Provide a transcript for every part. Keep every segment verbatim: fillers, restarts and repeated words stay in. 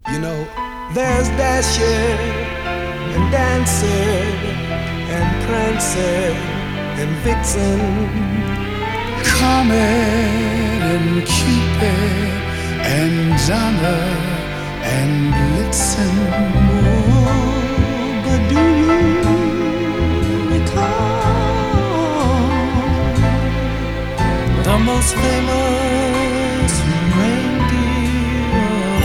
You know, there's Dasher and Dancer and Prancer and Vixen, Comet and Cupid and Donner and Blitzen. Oh, but do you recall the most famous reindeer?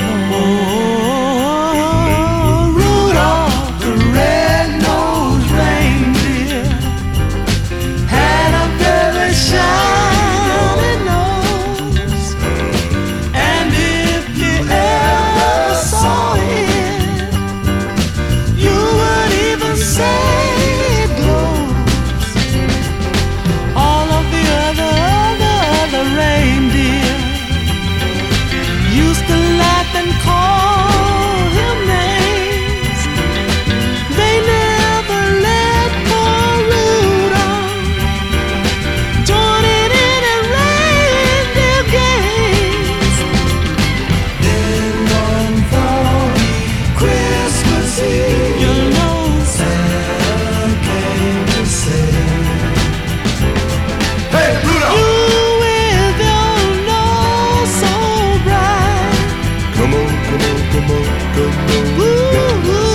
Oh, Rudolph the red-nosed reindeer had a very shiny nose, and if you ever saw it, you would even say it glows. All of the other, other, other reindeer used to laugh and call him names. They never let poor Rudolph join in any reindeer games. Then one foggy Christmas Eve, you know Santa came to say, "Hey, Rudolph! You with your nose so bright, Come on, come on, come on, come on. ooh, ooh,